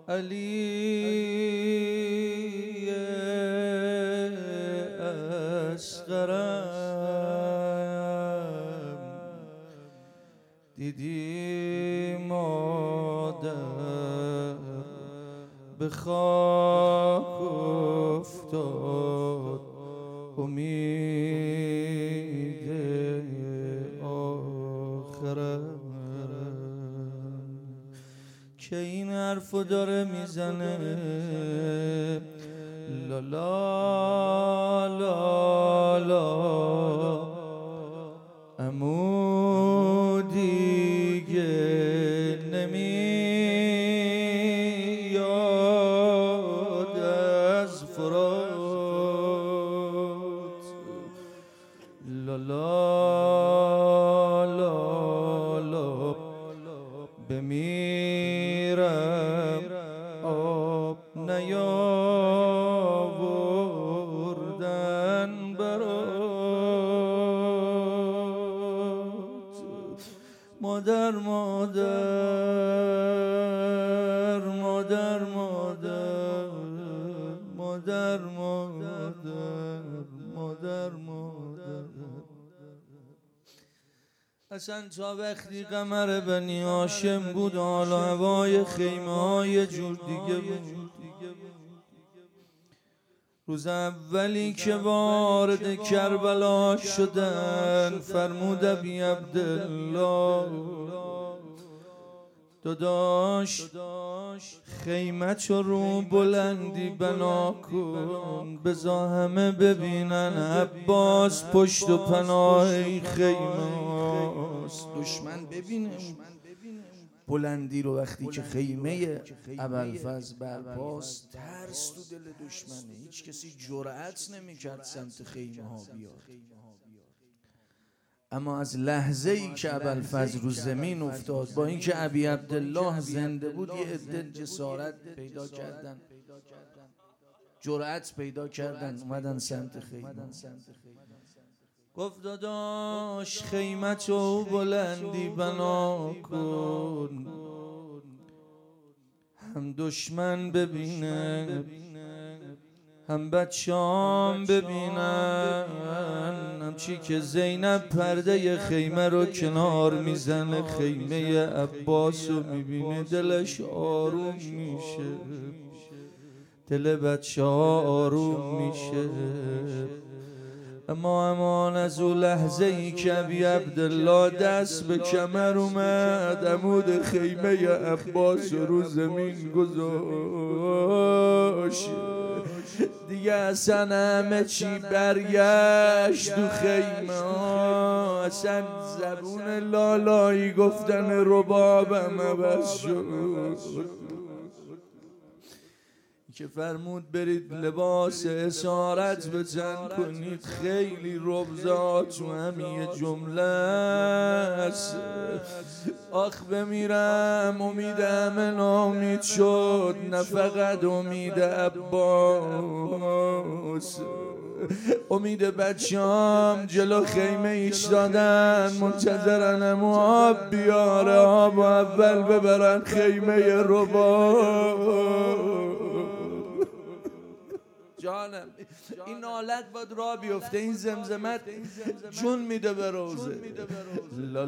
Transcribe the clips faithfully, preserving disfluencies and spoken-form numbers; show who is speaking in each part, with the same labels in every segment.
Speaker 1: علی اصغرم دیدی مادر به خاک افتاد امید آخرم که این حرفو داره میزنه لا لا لا لا عمو دیگه نمیاد از فرات لا لا لا لا بمیرم آب نیاوردن برات مادر مادر مادر مادر مادر مادر مادر مادر اصلا تا وقتی قمر بنی هاشم بود حالا هوای خیمه های جور دیگه بود. روز اولی که وارد کربلا شدن فرمود ابی عبدالله داداش خیمت رو بلندی بنا کن بزا همه ببینن عباس پشت و پناه خیمه هاست. دشمن ببینه بلندی رو وقتی که خیمه ابوالفضل برپاست ترس تو دل دشمنه. هیچ کسی جرأت نمی‌کرد سمت خیمه ها بیاد. اما از لحظه ای که ابوالفضل رو زمین افتاد با اینکه ابی عبدالله زنده بود یه عده جسارت پیدا کردن جرأت پیدا کردن اومدن سمت خیمه. گفت داداش خیمتو بلندی بنا کن هم دشمن ببینه هم بچه‌ام ببینن همچی که زینب پرده خیمه رو کنار میزنه خیمه عباس رو میبینه دلش آروم میشه دل بچه‌ها آروم میشه. اما امان از اون لحظه ای که ابی عبدالله دست به کمر اومد عمود خیمه عباس رو زمین گذاشت دیگه اصلا همه چی برگشت تو خیمه ها. اصلا زبون لالایی گفتن ربابم عوض شد که فرمود برید لباس اسارت به تن کنید. خیلی ربزا تو همین جمله است. آخ بمیرم امید همه نامید شد نه فقط امید عباس امید بچه‌ام جلو خیمه ایستادن منتظرن امو آب بیاره آب و اول ببرن خیمه رباب. جانم این نالت باید را بیفته این زمزمت جون میده به روزه لا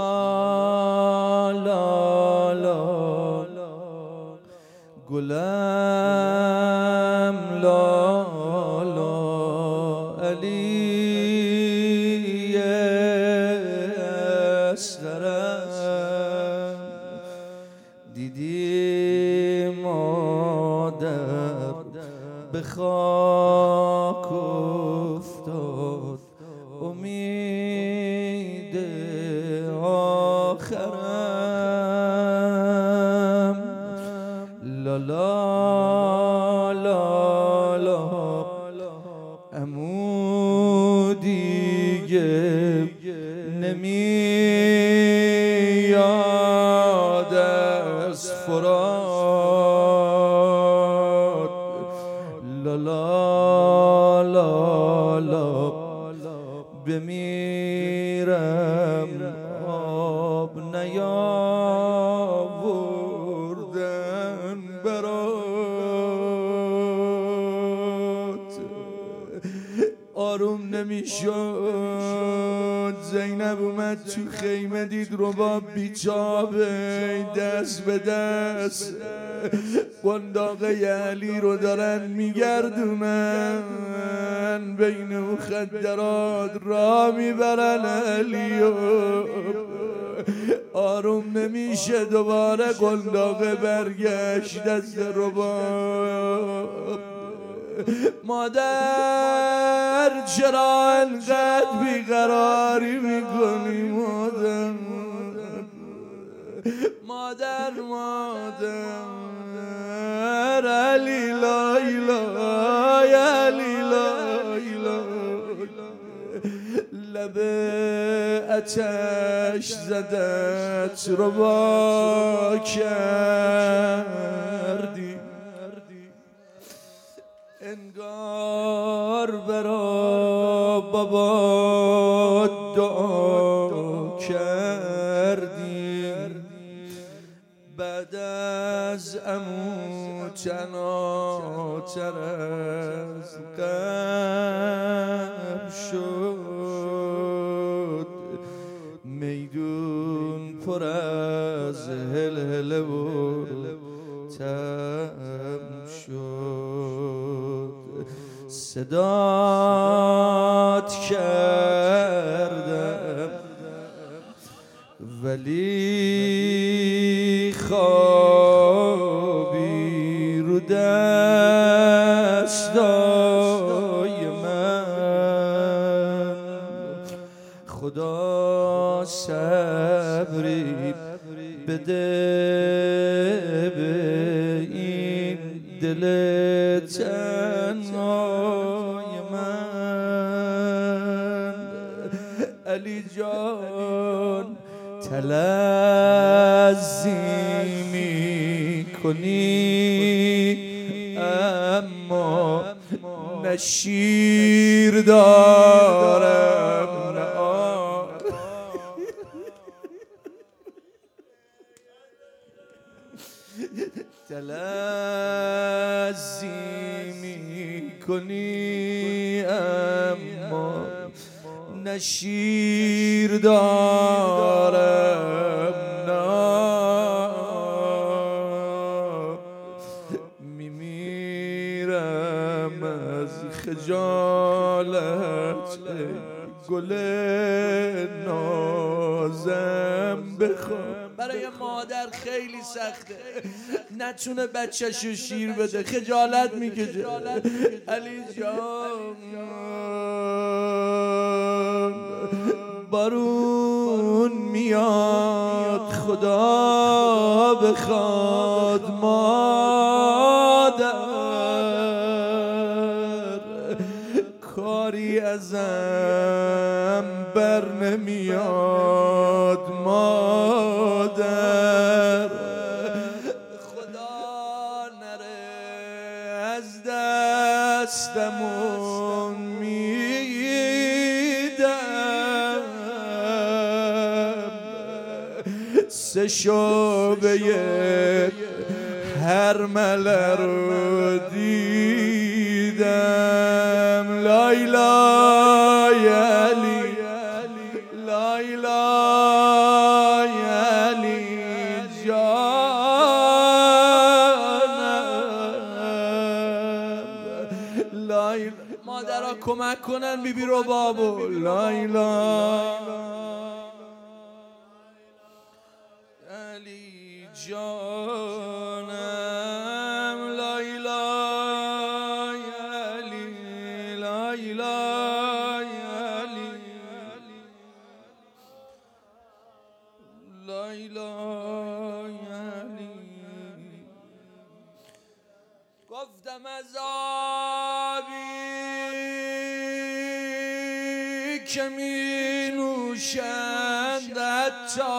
Speaker 1: لا لا لا گلم لا لا علی اصغرم دیدی مادر به خاک افتاد امید آخرم لا لا لا لا عمو دیگه نمیاد از فرات لا لا لا لا بمیرم آب نیاوردن برات. نمیشد. زینب اومد تو خیمه دید رباب بیچابه، دست به دست قنداقه علی رو دارن میگردونن، بین مخدرات را میبرن علیو. آروم نمیشه، دوباره قنداقه برگشت دست رباب. مادر چرا انقدر بیقراری میکنی مادر؟ مادر مادر علی لا اله علی لا اله. لب اتش زدت رو با کردی، انگار برا بابا دعا کردی. بعد از عمو تناتر از قبل شد، میدون پر از هلهله و تم شد. صدات کردم ولی خوابی رو دستای من. خدا صبری بده به این دل تنهای من. علی جان تلذی میکنی اما نه شیر دارم نه آب. تلذی میکنی اما نه شیر دارم نه میمیرم از خجالت. گل نازم بخوام. برای مادر خیلی سخته نتونه بچه‌شو شیر بده، خجالت میکشه. علی جان بارون میاد خدا بخواد مادر، کاری ازم بر نمیاد مادر. خدا نره از دستمون میدم، سه شعبه هر مله رو دیدم. لا اله علی لا اله علی جانم. لا اله. مادرها کمک کنن بیبی رو بابو. لا اله علی جانم. لا اله علی لا اله علی لا اله علی. گفتم از آبی که می نوشند حتی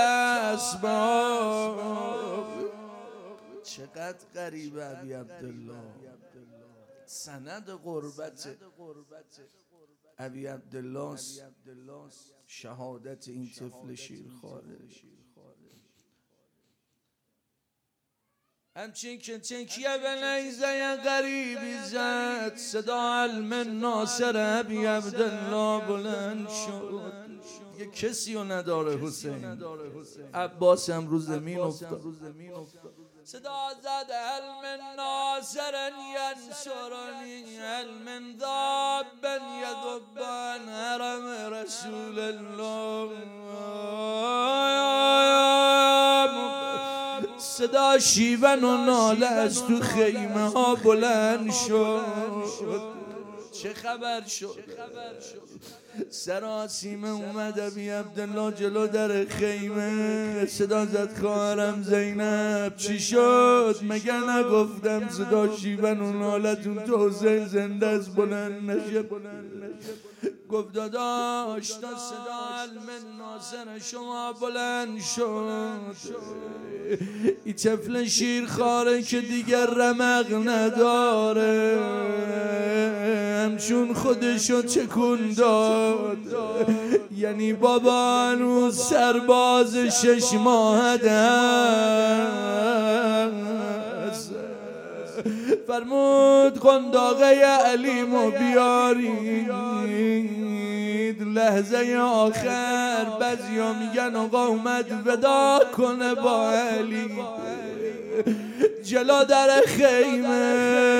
Speaker 1: اسباب. چقدر غریبه ابی عبدالله، سند غربت ابی عبدالله، شهادت این طفل شیرخواره. همچین که چنکیه به نیزه غریبی زد، صدا علم ناصر ابی عبدالله بلند شد. یه کسی رو نداره حسین. عباس امروز زمین افتاد. صدا زد علم ناصر ینصرنی، علم ذاب یذبان حرم رسول الله. صدا شیون و ناله از تو خیمه ها بلند شد. چه خبر شد؟ سراسیمه اومد ابی عبدالله جلو در خیمه. صدا زد خواهرم زینب چی شد؟ مگه نگفتم صدا شیون و نالتون تو حسین زنده از بلند نشه؟ گفت داداش تا صدا علم ناصر شما بلند شد، ای طفل شیرخواره که دیگر رمق نداره، همچون خودشو تکون داد. یعنی بابا هنوز سرباز شش ماه هست. فرمود قنداقه علیمو بیارید. لحظه آخر بعضیا میگن آقا اومد ودا کنه با علی. جلو در خیمه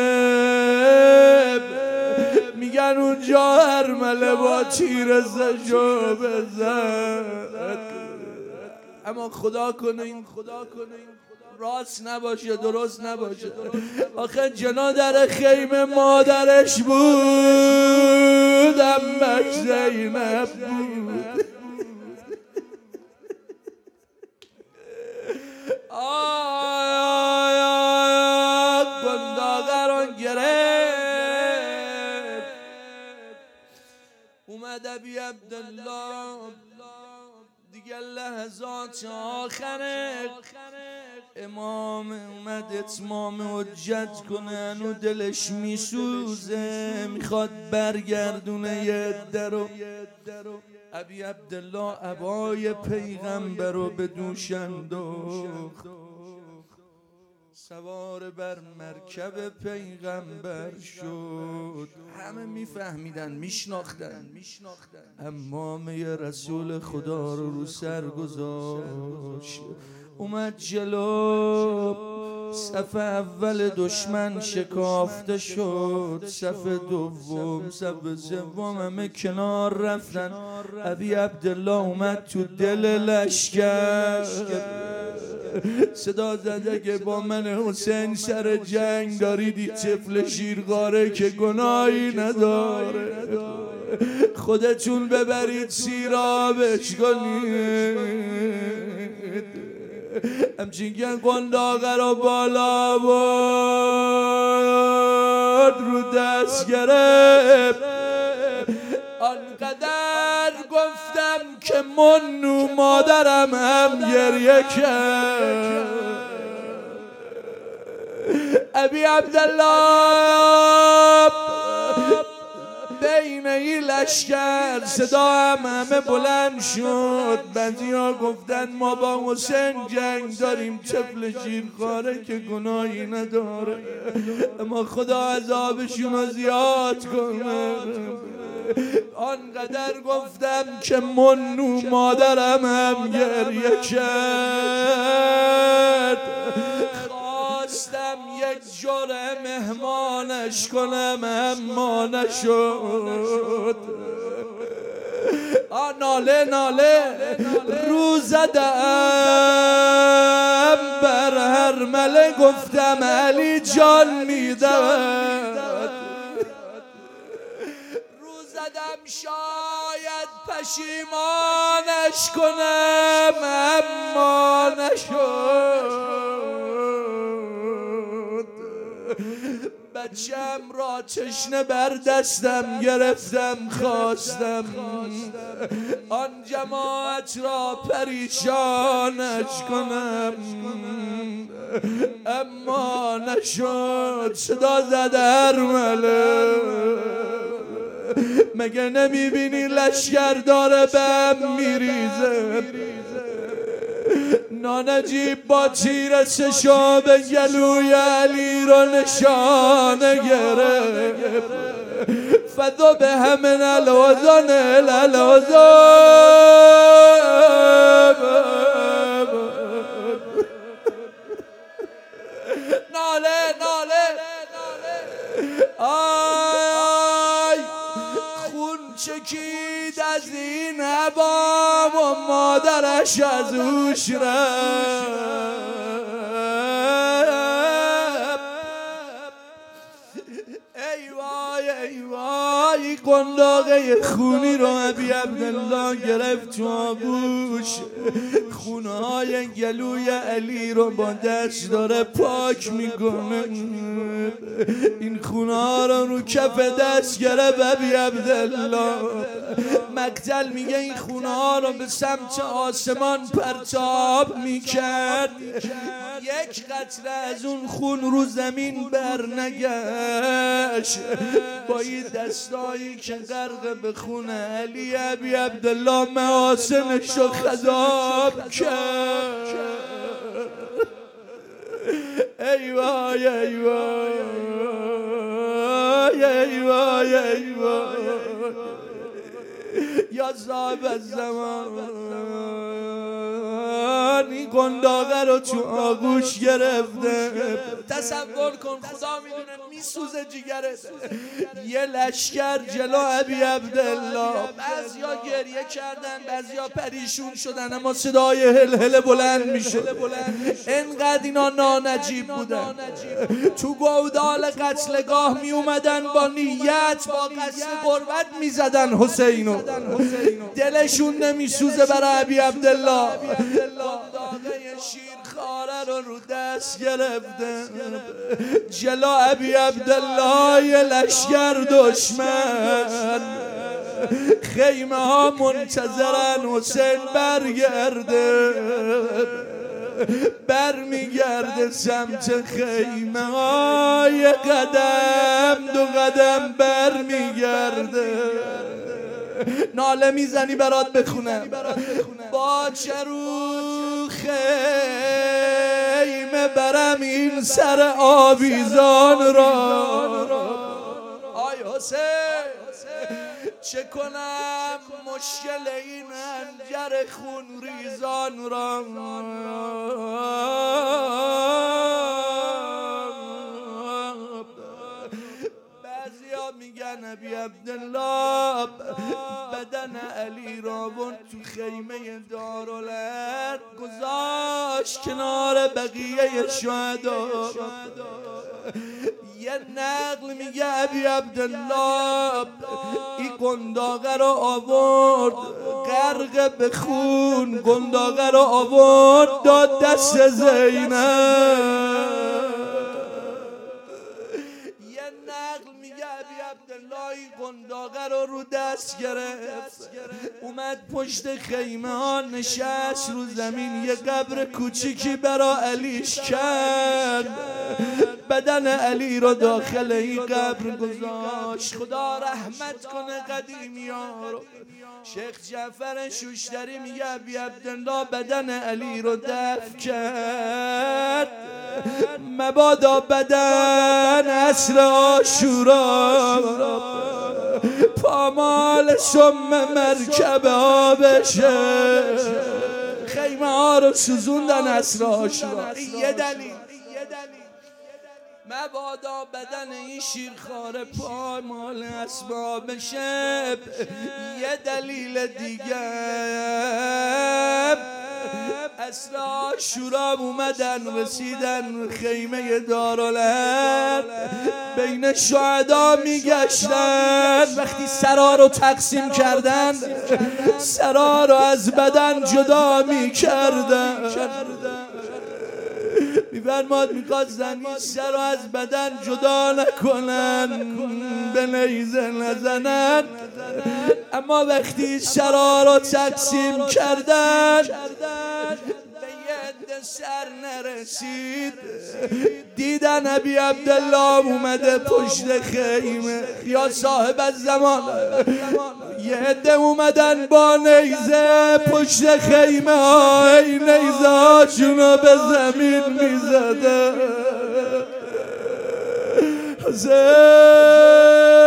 Speaker 1: میگن اونجا هرمله با تیر زجو بزد. اما خدا کنه این خدا کنه این راست نباشه، درست نباشه. آخه جنا در خیمه مادرش بود، امش زینب بود. آی آی قنداقه رو گرفت. اومد ابی عبدالله دیگه لحظات آخره. امام اومد اتمام حجت کنه، انو دلش میسوزه، میخواد برگردونه یه درو. ابی عبدالله عبای پیغمبر رو به دوش انداخت، سوار بر مرکب پیغمبر شد. همه میفهمیدن میشناختن، اما می رسول خدا رو رو سر گذاشت. اومد جلو، صف اول دشمن شکافته شد، صف دوم، صف سوم همه کنار رفتن. ابی عبدالله اومد تو دل لشکر، صدا زده که با من حسین سر جنگ دارید، طفل شیرخواره که گناهی نداره، خودتون ببرید سیرابش کنید. همچین که قنداقه رو بالا برد، رو دست گرفت. آنقدر گفتم که منو مادرم هم گریه کرد. ابی عبدالله بین این لشکر صدا هم همه بلند شد. بعضی ها گفتن ما با حسین جنگ داریم، طفل شیرخواره که گناهی نداره، اما خدا عذابشون رو زیاد کنه. آنقدر گفتم که منو مادرم هم گریه کرد. خواستم یک جوره مهمانش کنم اما نشد. آ ناله ناله رو زدم بر هرمله، گفتم علی جان میدم. رو زدم شاید پشیمانش کنم اما نشد. بچم را تشنه بر دستم گرفتم، خواستم آن جماعت را پریشانش کنم اما نشد. صدا زد هرمله، مگه نمیبینی لشکر داره بهم میریزه؟ نانجیب با تیر سشا به گلوی علی را نشانه گرفت فدا به همه الوزان الالوزان ناله ناله آی خون چکید از این عبام و مادرش از اوش رفت ای وای ای وای قنداقه خونی رو ابی عبدالله گرفت تو آغوش خونه های گلوی علی رو با دست داره پاک میکنه این خونه ها رو رو کف دست گرفت ابی عبدالله مقتل میگه این خونه ها رو به سمت آسمان پرتاب میکرد یک قطره از اون خون رو زمین بر نگشت با این دستایی که غرق به خون علی ابی عبدالله محاسنش رو خضاب کرد ای وای ای وای ای وای ای وای یا صاحب الزمان این قنداقه رو تو آغوش گرفته تصور کن خدا میدونه میسوزه جیگرت یه لشکر جلو ابی عبدالله بعضیا گریه کردن بعضیا پریشون شدن اما صدای هل هل بلند میشه انقدر اینا نانجیب بودن تو گودال قتلگاه می اومدن با نیت با قصد قربت میزدن حسینو دلشون نمیسوزه برای ابی عبدالله قنداقه شیرخواره رو رو دست گرفتن جلو ابی عبدالله یه لشکر دشمن خیمه ها منتظرن حسین برگرده برمیگرده سمت خیمه های قدم دو قدم برمیگرده ناله میزنی برات بخونم با چرو خیمه برم این سر آویزان را آی حسین چه کنم مشکل این انجر خون ریزان را میگن ابی عبدالله بدن علی را برد تو خیمه دارالارقم گذاشت کنار بقیه شهدا یه نقل میگه ابی عبدالله این قنداقه رو آورد غرق به خون قنداقه رو آورد داد دست زینب عبدالله قنداقه رو رو دست گرفت اومد پشت خیمه ها نشست رو زمین یه قبر کوچیکی برا علیش کرد بدن علی رو داخل این قبر گذاشت خدا رحمت کنه قدیمی ها رو شیخ جعفر شوشتری میگه ابی عبدالله بدن علی رو دفن کرد مبادا بدن عصر عاشورا پامال سم مرکب ها بشه خیمه ها رو سوزوندن عصر عاشورا یه دلیل مبادا بدن این شیرخواره پامال اسباب بشه یه دلیل دیگه عصر عاشورا اومدن رسیدن خیمه دارالارقم بین شهدا میگشتن وقتی سرا رو تقسیم کردن سرا رو از بدن جدا میکردن میفرماد میخواد زنی سر رو از بدن جدا نکنن به نیزه نزنن اما وقتی سرا رو تقسیم کردن به یه عده سر نرسید دیدن ابی عبدالله اومده پشت خیمه. یا صاحب الزمان یه عده اومدن با نیزه پشت خیمه ها، ای نیزه هاشونو به زمین میزده. حسین